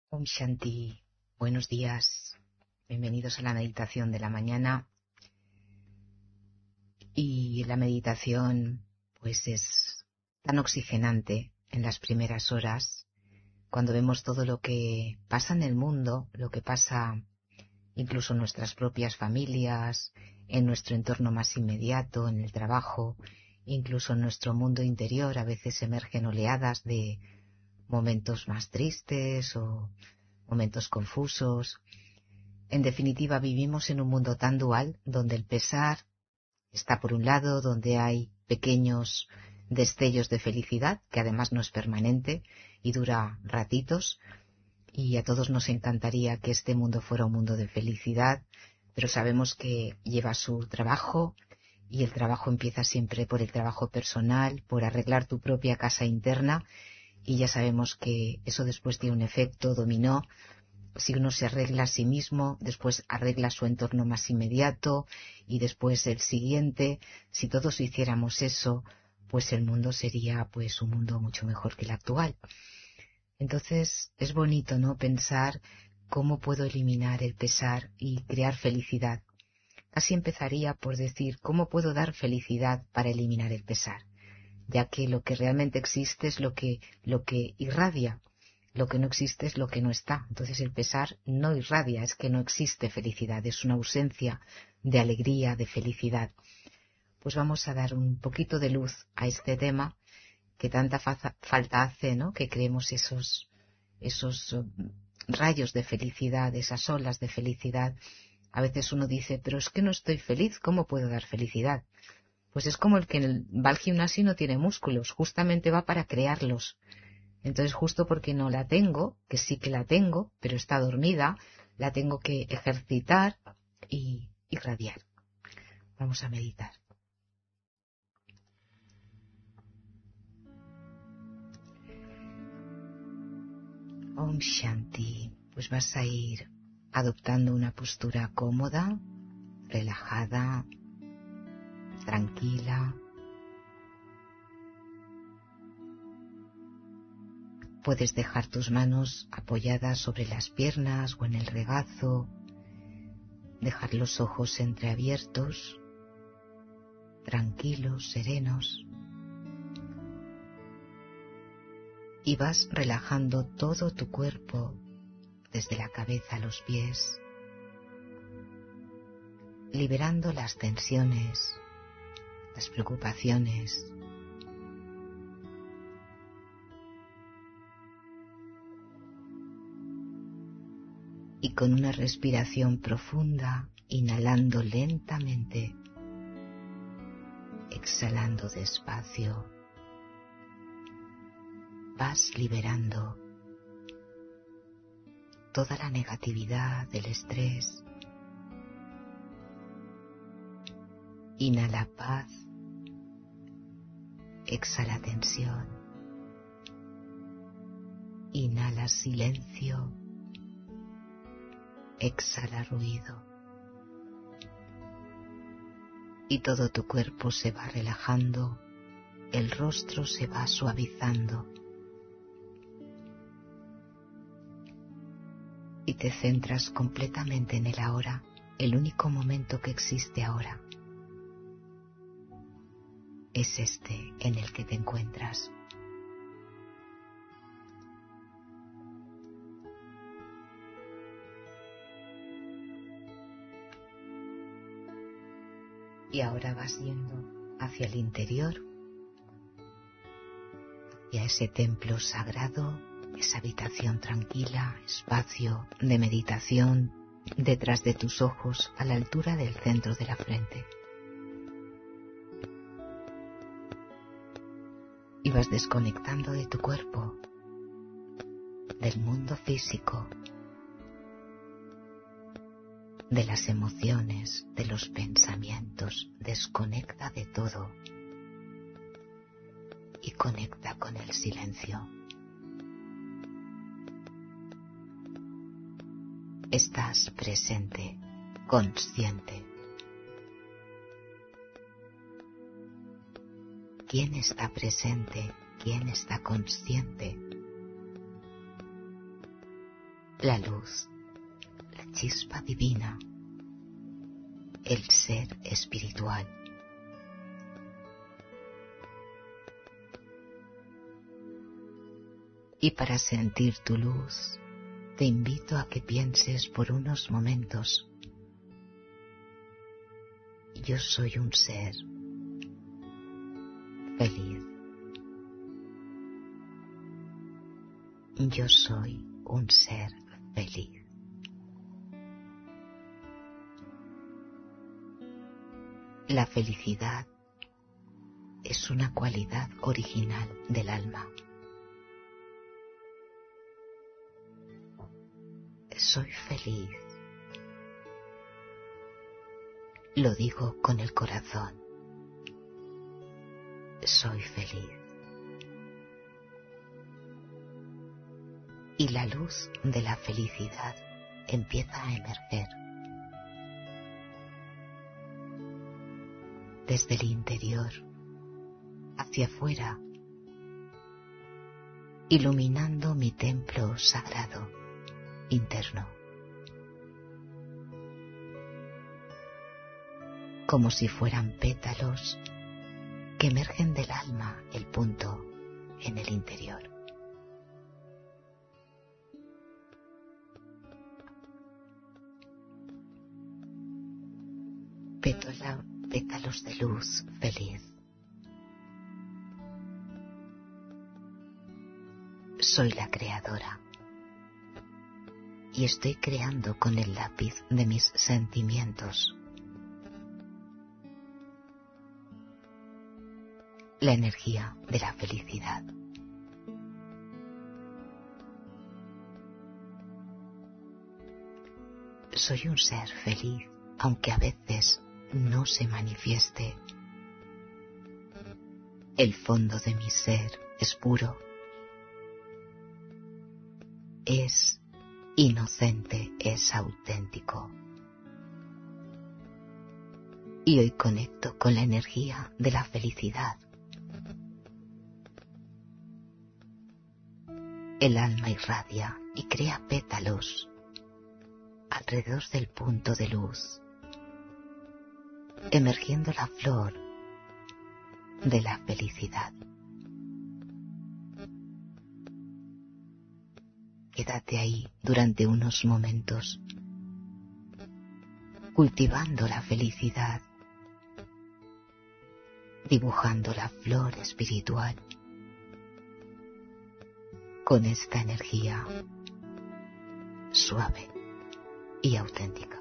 Om Shanti, buenos días, bienvenidos a la meditación de la mañana. Y la meditación pues es tan oxigenante en las primeras horas, cuando vemos todo lo que pasa en el mundo, lo que pasa incluso en nuestras propias familias, en nuestro entorno más inmediato, en el trabajo, incluso en nuestro mundo interior. A veces emergen oleadas de momentos más tristes o momentos confusos. En definitiva, vivimos en un mundo tan dual, donde el pesar está por un lado, donde hay pequeños destellos de felicidad, que además no es permanente y dura ratitos, y a todos nos encantaría que este mundo fuera un mundo de felicidad, pero sabemos que lleva su trabajo, y el trabajo empieza siempre por el trabajo personal, por arreglar tu propia casa interna, y ya sabemos que eso después tiene un efecto dominó. Si uno se arregla a sí mismo, después arregla su entorno más inmediato y después el siguiente. Si todos hiciéramos eso, pues el mundo sería pues un mundo mucho mejor que el actual. Entonces es bonito, ¿no?, pensar cómo puedo eliminar el pesar y crear felicidad. Casi empezaría por decir cómo puedo dar felicidad para eliminar el pesar, ya que lo que realmente existe es lo que irradia. Lo que no existe es lo que no está. Entonces el pesar no irradia, es que no existe felicidad, es una ausencia de alegría, de felicidad. Pues vamos a dar un poquito de luz a este tema que tanta falta hace, ¿no?, que creemos esos rayos de felicidad, esas olas de felicidad. A veces uno dice, pero es que no estoy feliz, ¿cómo puedo dar felicidad? Pues es como el que va al gimnasio y no tiene músculos, justamente va para crearlos. Entonces, justo porque no la tengo, que sí que la tengo, pero está dormida, la tengo que ejercitar y irradiar. Vamos a meditar. Om Shanti. Pues vas a ir adoptando una postura cómoda, relajada, tranquila. Puedes dejar tus manos apoyadas sobre las piernas o en el regazo, dejar los ojos entreabiertos, tranquilos, serenos, y vas relajando todo tu cuerpo, desde la cabeza a los pies, liberando las tensiones, las preocupaciones. Y con una respiración profunda, inhalando lentamente, exhalando despacio, vas liberando toda la negatividad, el estrés. Inhala paz, exhala tensión, inhala silencio, exhala ruido. Y todo tu cuerpo se va relajando, el rostro se va suavizando. Y te centras completamente en el ahora, el único momento que existe ahora. Es este en el que te encuentras. Y ahora vas yendo hacia el interior, hacia ese templo sagrado, esa habitación tranquila, espacio de meditación, detrás de tus ojos, a la altura del centro de la frente. Y vas desconectando de tu cuerpo, del mundo físico, de las emociones, de los pensamientos. Desconecta de todo y conecta con el silencio. Estás presente, consciente. ¿Quién está presente? ¿Quién está consciente? la luz, la chispa divina, el ser espiritual. Y para sentir tu luz, te invito a que pienses por unos momentos: yo soy un ser feliz. Yo soy un ser feliz. La felicidad es una cualidad original del alma. Soy feliz. Lo digo con el corazón. Soy feliz. Y la luz de la felicidad empieza a emerger desde el interior hacia afuera, iluminando mi templo sagrado interno, como si fueran pétalos que emergen del alma, el punto en el interior. Pétalos de luz feliz. Soy la creadora y estoy creando con el lápiz de mis sentimientos. La energía de la felicidad. Soy un ser feliz, aunque a veces no se manifieste. El fondo de mi ser es puro, es inocente, es auténtico. Y hoy conecto con la energía de la felicidad. El alma irradia y crea pétalos alrededor del punto de luz, emergiendo la flor de la felicidad. Quédate ahí durante unos momentos, cultivando la felicidad, dibujando la flor espiritual con esta energía suave y auténtica.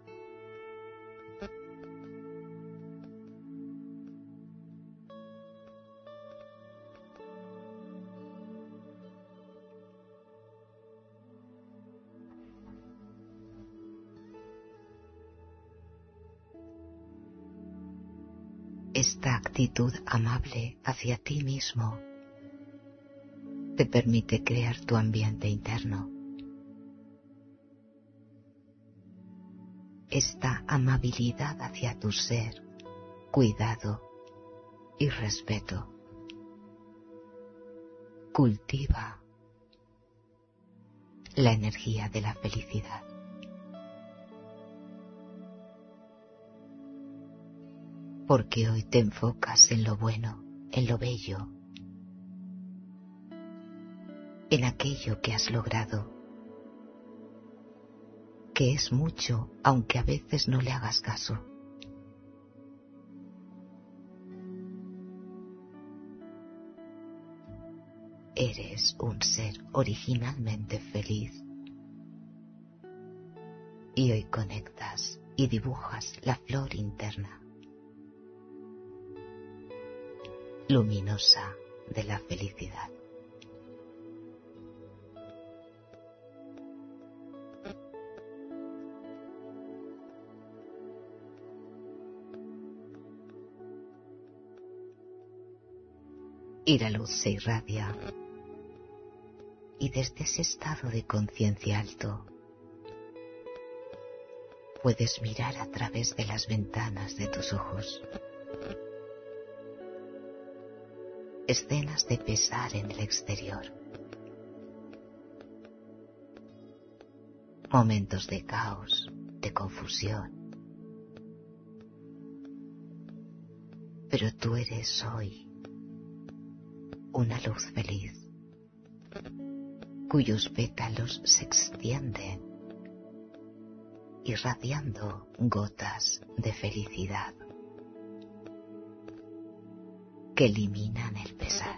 Esta actitud amable hacia ti mismo te permite crear tu ambiente interno. Esta amabilidad hacia tu ser, cuidado y respeto, cultiva la energía de la felicidad. Porque hoy te enfocas en lo bueno, en lo bello, en aquello que has logrado, que es mucho, aunque a veces no le hagas caso. Eres un ser originalmente feliz y hoy conectas y dibujas la flor interna, luminosa de la felicidad. Y la luz se irradia, y desde ese estado de conciencia alto puedes mirar a través de las ventanas de tus ojos escenas de pesar en el exterior, momentos de caos, de confusión. Pero tú eres hoy una luz feliz, cuyos pétalos se extienden, irradiando gotas de felicidad que eliminan el pesar.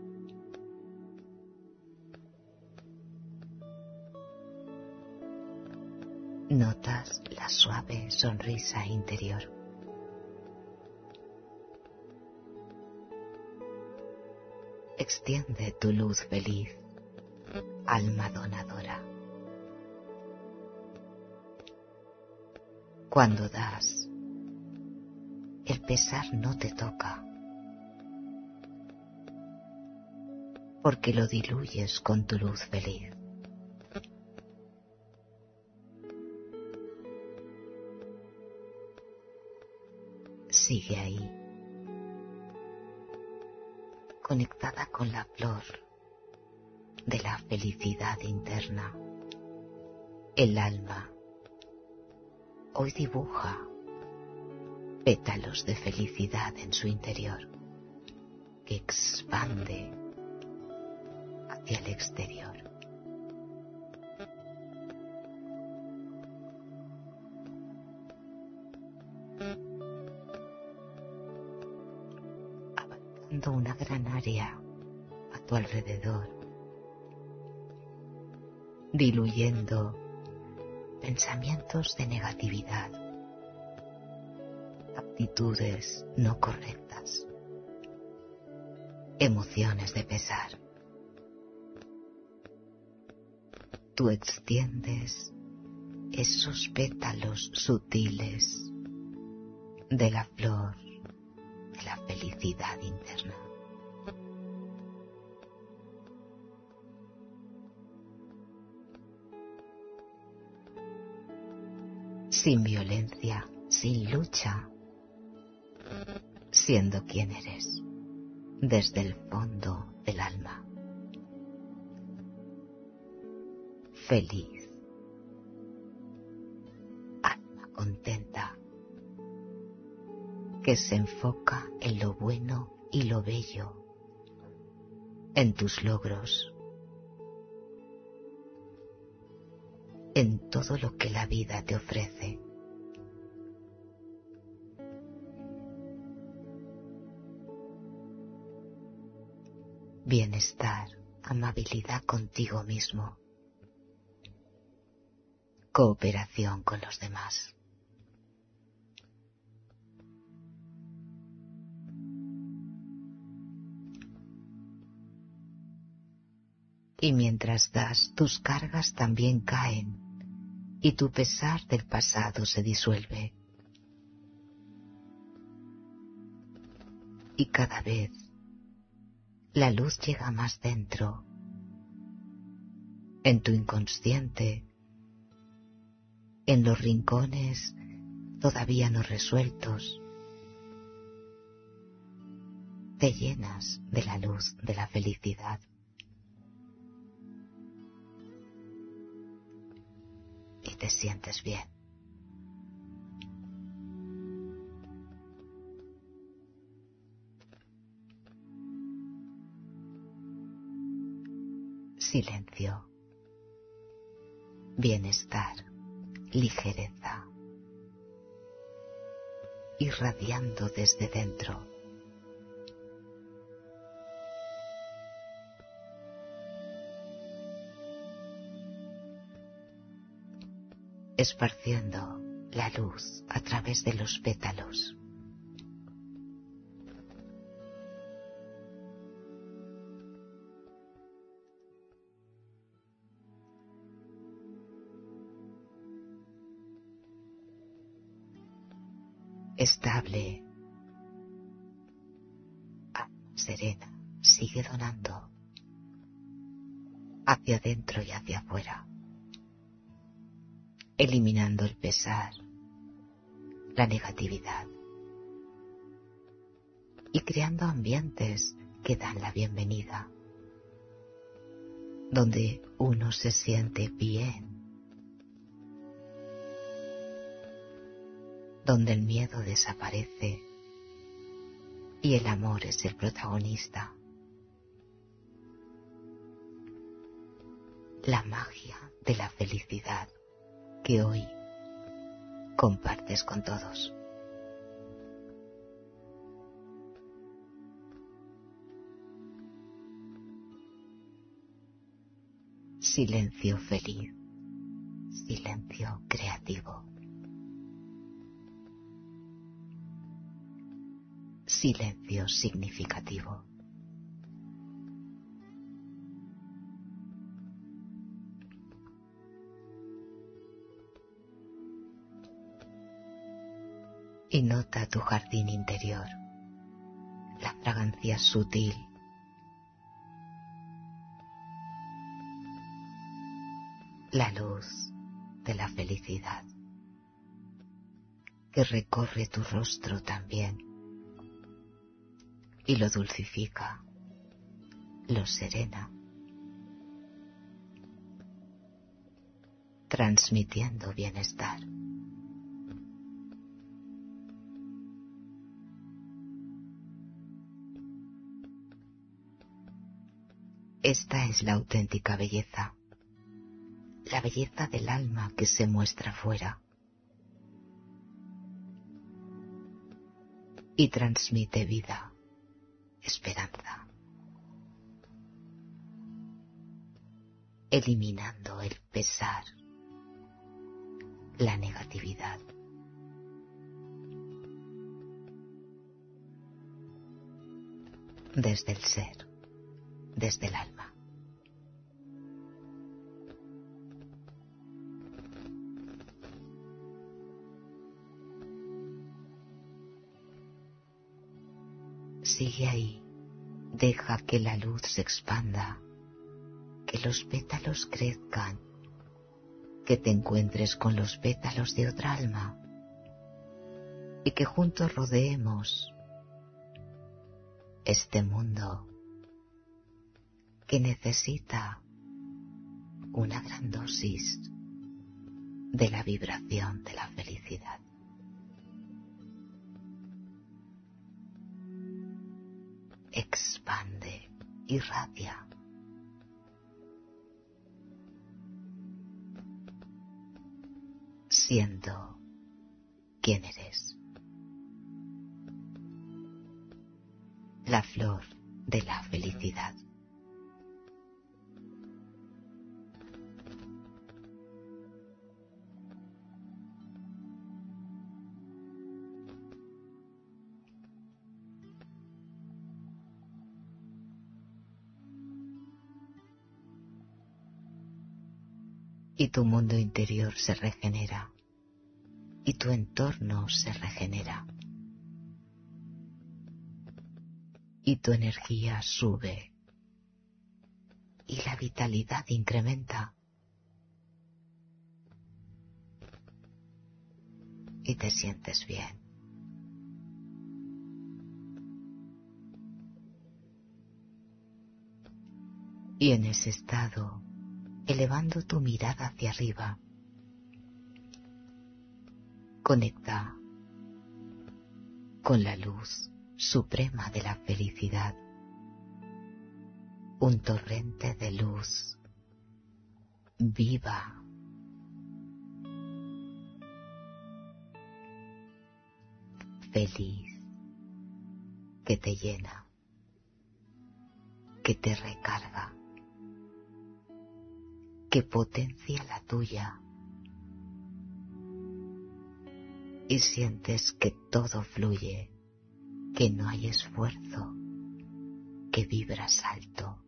Notas la suave sonrisa interior. Extiende tu luz feliz, alma donadora. Cuando das, el pesar no te toca, porque lo diluyes con tu luz feliz. Sigue ahí, conectada con la flor de la felicidad interna. El alma hoy dibuja pétalos de felicidad en su interior, que expande hacia el exterior. Abarcando una gran área a tu alrededor, diluyendo pensamientos de negatividad, actitudes no correctas, emociones de pesar. Tú extiendes esos pétalos sutiles de la flor de la felicidad interna. Sin violencia, sin lucha, siendo quien eres, desde el fondo del alma. Feliz, alma contenta, que se enfoca en lo bueno y lo bello, en tus logros, en todo lo que la vida te ofrece. Bienestar, amabilidad contigo mismo, cooperación con los demás. Y mientras das, tus cargas también caen y tu pesar del pasado se disuelve. Y cada vez la luz llega más dentro, en tu inconsciente, en los rincones todavía no resueltos. Te llenas de la luz de la felicidad. Y te sientes bien. Silencio, bienestar, ligereza, irradiando desde dentro. Esparciendo la luz a través de los pétalos. Estable, serena, sigue donando hacia adentro y hacia afuera, eliminando el pesar, la negatividad y creando ambientes que dan la bienvenida, donde uno se siente bien, donde el miedo desaparece y el amor es el protagonista. La magia de la felicidad que hoy compartes con todos. Silencio feliz, silencio creativo, silencio significativo. Y nota tu jardín interior, la fragancia sutil, la luz de la felicidad que recorre tu rostro también y lo dulcifica, lo serena, transmitiendo bienestar. Esta es la auténtica belleza, la belleza del alma que se muestra fuera y transmite vida, esperanza, eliminando el pesar, la negatividad. Desde el ser, desde el alma. Sigue ahí, deja que la luz se expanda, que los pétalos crezcan, que te encuentres con los pétalos de otra alma y que juntos rodeemos este mundo que necesita una gran dosis de la vibración de la felicidad. Expande, irradia. Siendo quién eres. La flor de la felicidad. Y tu mundo interior se regenera, y tu entorno se regenera, y tu energía sube, y la vitalidad incrementa, y te sientes bien. Y en ese estado, elevando tu mirada hacia arriba, conecta con la luz suprema de la felicidad, un torrente de luz viva, feliz, que te llena, que te recarga, que potencia la tuya y sientes que todo fluye, que no hay esfuerzo, que vibras alto,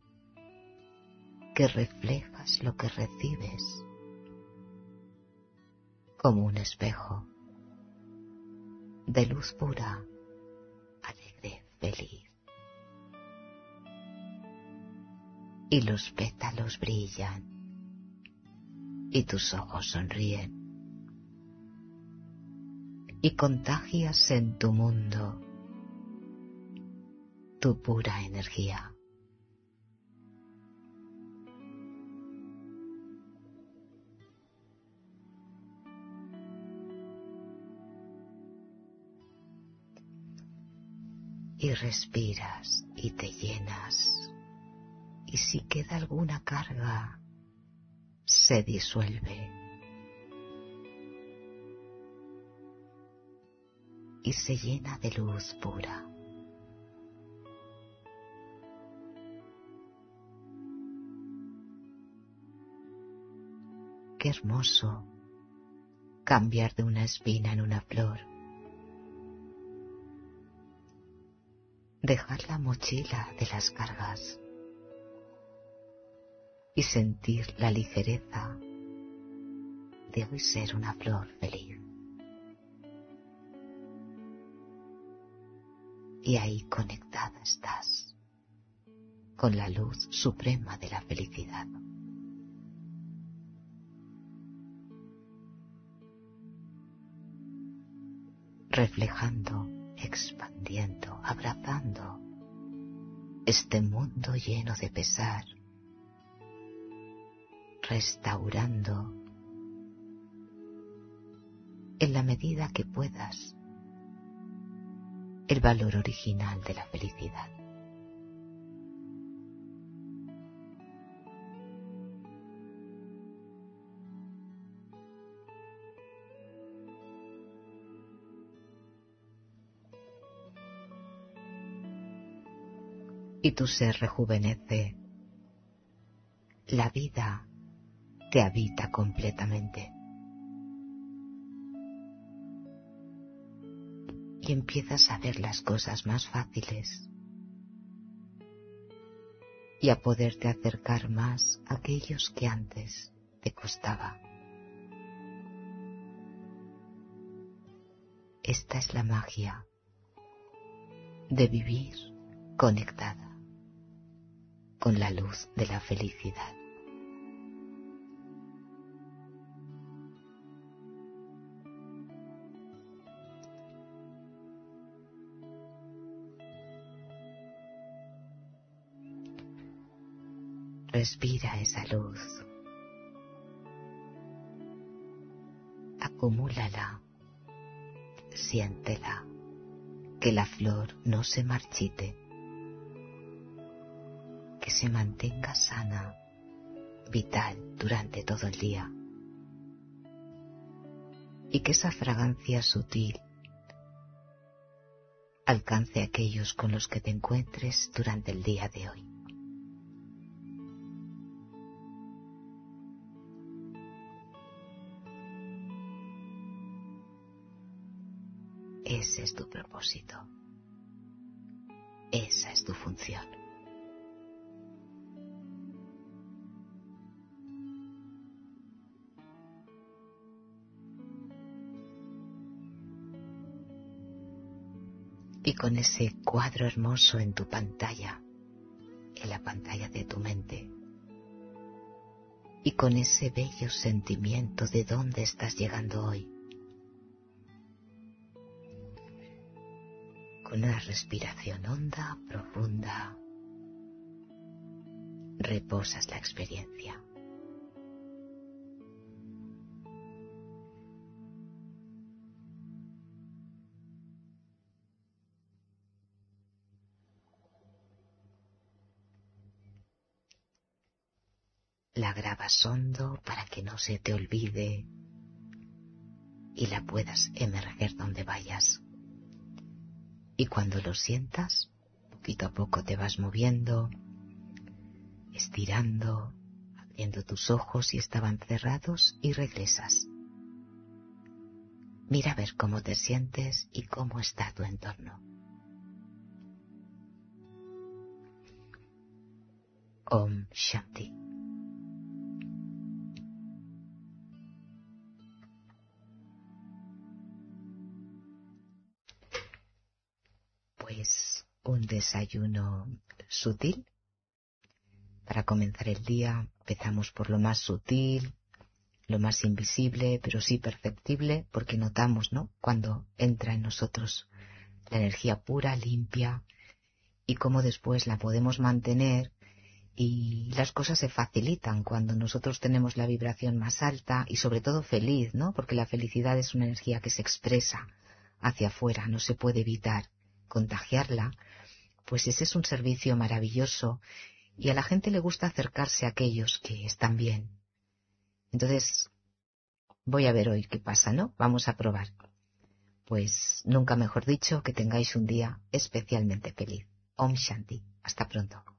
que reflejas lo que recibes como un espejo de luz pura, alegre, feliz. Y los pétalos brillan y tus ojos sonríen y contagias en tu mundo tu pura energía. y respiras y te llenas. Y si queda alguna carga, se disuelve y se llena de luz pura. Qué hermoso cambiar de una espina en una flor. Dejar la mochila de las cargas y sentir la ligereza de hoy ser una flor feliz. Y ahí conectada estás con la luz suprema de la felicidad. Reflejando, expandiendo, abrazando este mundo lleno de pesar, restaurando en la medida que puedas el valor original de la felicidad. Y tu ser rejuvenece. La vida te habita completamente. Y empiezas a ver las cosas más fáciles y a poderte acercar más a aquellos que antes te costaba. Esta es la magia de vivir conectada con la luz de la felicidad. Respira esa luz, acumúlala, siéntela, que la flor no se marchite, que se mantenga sana, vital durante todo el día, y que esa fragancia sutil alcance a aquellos con los que te encuentres durante el día de hoy. Ese es tu propósito. Esa es tu función. Y con ese cuadro hermoso en tu pantalla, en la pantalla de tu mente, y con ese bello sentimiento de dónde estás llegando hoy, con una respiración honda, profunda, reposas la experiencia. La grabas hondo para que no se te olvide y la puedas emerger donde vayas. Y cuando lo sientas, poquito a poco te vas moviendo, estirando, abriendo tus ojos si estaban cerrados y regresas. Mira a ver cómo te sientes y cómo está tu entorno. Om Shanti. Pues un desayuno sutil. Para comenzar el día empezamos por lo más sutil, lo más invisible, pero sí perceptible, porque notamos, ¿no?, cuando entra en nosotros la energía pura, limpia, y cómo después la podemos mantener, y las cosas se facilitan cuando nosotros tenemos la vibración más alta y sobre todo feliz, ¿no?, porque la felicidad es una energía que se expresa hacia afuera, no se puede evitar, contagiarla, pues ese es un servicio maravilloso y a la gente le gusta acercarse a aquellos que están bien. Entonces, voy a ver hoy qué pasa, ¿no? Vamos a probar. Pues nunca mejor dicho, que tengáis un día especialmente feliz. Om Shanti. Hasta pronto.